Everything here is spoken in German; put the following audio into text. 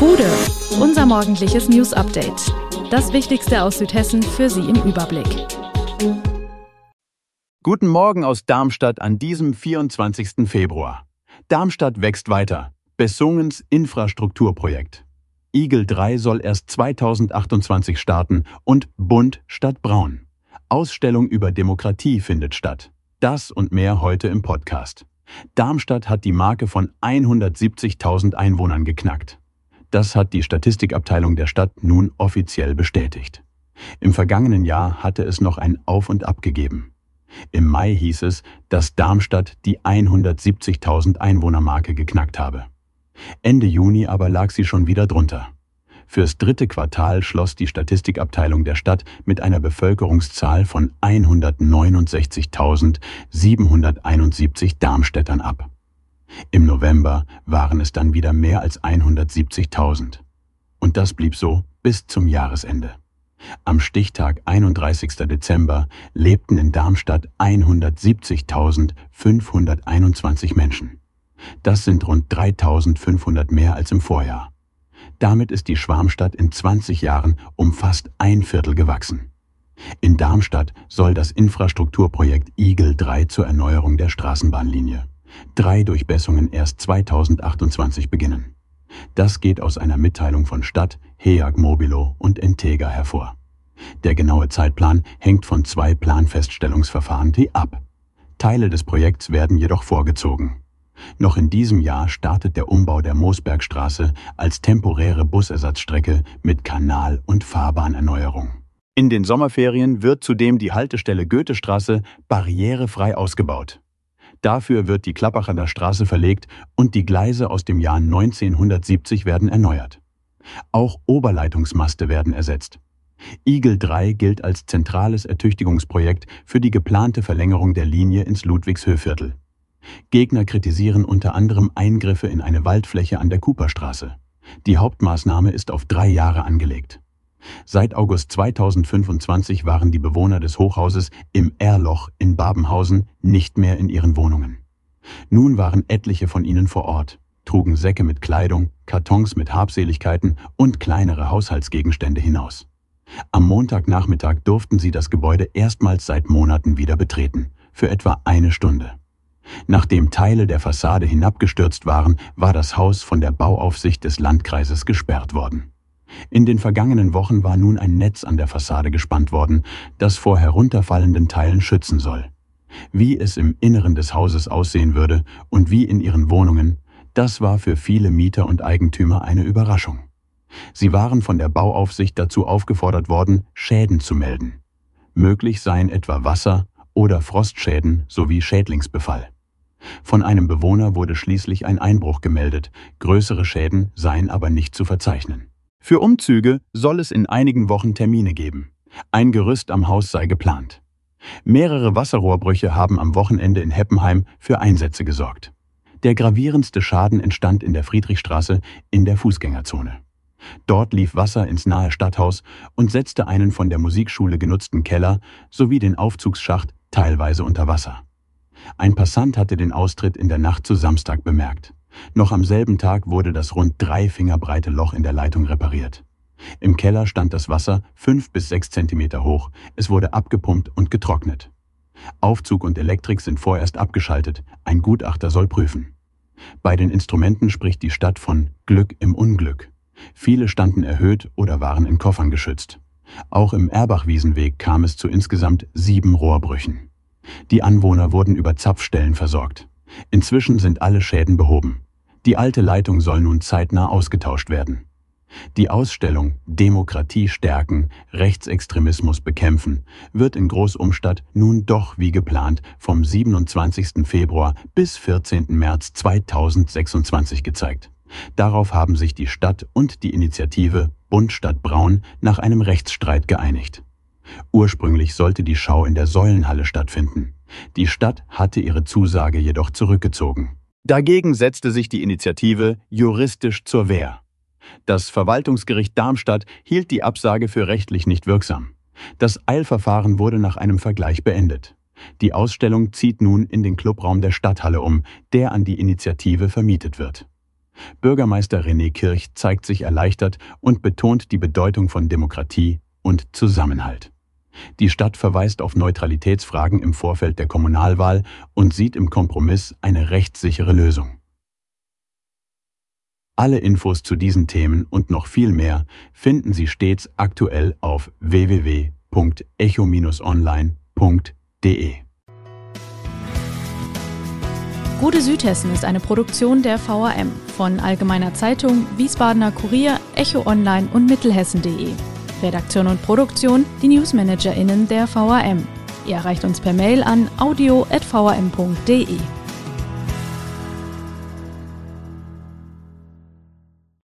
Bude, unser morgendliches News-Update. Das Wichtigste aus Südhessen für Sie im Überblick. Guten Morgen aus Darmstadt an diesem 24. Februar. Darmstadt wächst weiter. Bessungens Infrastrukturprojekt. Igel 3 soll erst 2028 starten und bunt statt braun. Ausstellung über Demokratie findet statt. Das und mehr heute im Podcast. Darmstadt hat die Marke von 170.000 Einwohnern geknackt. Das hat die Statistikabteilung der Stadt nun offiziell bestätigt. Im vergangenen Jahr hatte es noch ein Auf und Ab gegeben. Im Mai hieß es, dass Darmstadt die 170.000 Einwohnermarke geknackt habe. Ende Juni aber lag sie schon wieder drunter. Fürs dritte Quartal schloss die Statistikabteilung der Stadt mit einer Bevölkerungszahl von 169.771 Darmstädtern ab. Im November waren es dann wieder mehr als 170.000. Und das blieb so bis zum Jahresende. Am Stichtag 31. Dezember lebten in Darmstadt 170.521 Menschen. Das sind rund 3.500 mehr als im Vorjahr. Damit ist die Schwarmstadt in 20 Jahren um fast ein Viertel gewachsen. In Darmstadt soll das Infrastrukturprojekt Igel 3 zur Erneuerung der Straßenbahnlinie. 3 Durchbessungen erst 2028 beginnen. Das geht aus einer Mitteilung von Stadt, HEAG Mobilo und Entega hervor. Der genaue Zeitplan hängt von 2 Planfeststellungsverfahren ab. Teile des Projekts werden jedoch vorgezogen. Noch in diesem Jahr startet der Umbau der Moosbergstraße als temporäre Busersatzstrecke mit Kanal- und Fahrbahnerneuerung. In den Sommerferien wird zudem die Haltestelle Goethestraße barrierefrei ausgebaut. Dafür wird die Klappacher Straße verlegt und die Gleise aus dem Jahr 1970 werden erneuert. Auch Oberleitungsmaste werden ersetzt. Igel 3 gilt als zentrales Ertüchtigungsprojekt für die geplante Verlängerung der Linie ins Ludwigshöhviertel. Gegner kritisieren unter anderem Eingriffe in eine Waldfläche an der Cooperstraße. Die Hauptmaßnahme ist auf 3 Jahre angelegt. Seit August 2025 waren die Bewohner des Hochhauses im Erloch in Babenhausen nicht mehr in ihren Wohnungen. Nun waren etliche von ihnen vor Ort, trugen Säcke mit Kleidung, Kartons mit Habseligkeiten und kleinere Haushaltsgegenstände hinaus. Am Montagnachmittag durften sie das Gebäude erstmals seit Monaten wieder betreten, für etwa 1 Stunde. Nachdem Teile der Fassade hinabgestürzt waren, war das Haus von der Bauaufsicht des Landkreises gesperrt worden. In den vergangenen Wochen war nun ein Netz an der Fassade gespannt worden, das vor herunterfallenden Teilen schützen soll. Wie es im Inneren des Hauses aussehen würde und wie in ihren Wohnungen, das war für viele Mieter und Eigentümer eine Überraschung. Sie waren von der Bauaufsicht dazu aufgefordert worden, Schäden zu melden. Möglich seien etwa Wasser- oder Frostschäden sowie Schädlingsbefall. Von einem Bewohner wurde schließlich ein Einbruch gemeldet, größere Schäden seien aber nicht zu verzeichnen. Für Umzüge soll es in einigen Wochen Termine geben. Ein Gerüst am Haus sei geplant. Mehrere Wasserrohrbrüche haben am Wochenende in Heppenheim für Einsätze gesorgt. Der gravierendste Schaden entstand in der Friedrichstraße in der Fußgängerzone. Dort lief Wasser ins nahe Stadthaus und setzte einen von der Musikschule genutzten Keller sowie den Aufzugsschacht teilweise unter Wasser. Ein Passant hatte den Austritt in der Nacht zu Samstag bemerkt. Noch am selben Tag wurde das rund 3 Finger breite Loch in der Leitung repariert. Im Keller stand das Wasser 5 bis 6 Zentimeter hoch. Es wurde abgepumpt und getrocknet. Aufzug und Elektrik sind vorerst abgeschaltet. Ein Gutachter soll prüfen. Bei den Instrumenten spricht die Stadt von Glück im Unglück. Viele standen erhöht oder waren in Koffern geschützt. Auch im Erbach-Wiesenweg kam es zu insgesamt 7 Rohrbrüchen. Die Anwohner wurden über Zapfstellen versorgt. Inzwischen sind alle Schäden behoben. Die alte Leitung soll nun zeitnah ausgetauscht werden. Die Ausstellung Demokratie stärken, Rechtsextremismus bekämpfen wird in Großumstadt nun doch wie geplant vom 27. Februar bis 14. März 2026 gezeigt. Darauf haben sich die Stadt und die Initiative Bunt statt Braun nach einem Rechtsstreit geeinigt. Ursprünglich sollte die Schau in der Säulenhalle stattfinden. Die Stadt hatte ihre Zusage jedoch zurückgezogen. Dagegen setzte sich die Initiative juristisch zur Wehr. Das Verwaltungsgericht Darmstadt hielt die Absage für rechtlich nicht wirksam. Das Eilverfahren wurde nach einem Vergleich beendet. Die Ausstellung zieht nun in den Clubraum der Stadthalle um, der an die Initiative vermietet wird. Bürgermeister René Kirch zeigt sich erleichtert und betont die Bedeutung von Demokratie und Zusammenhalt. Die Stadt verweist auf Neutralitätsfragen im Vorfeld der Kommunalwahl und sieht im Kompromiss eine rechtssichere Lösung. Alle Infos zu diesen Themen und noch viel mehr finden Sie stets aktuell auf www.echo-online.de. Gute Südhessen ist eine Produktion der VRM von Allgemeiner Zeitung, Wiesbadener Kurier, Echo Online und Mittelhessen.de. Redaktion und Produktion, die NewsmanagerInnen der VRM. Ihr erreicht uns per Mail an audio@vrm.de.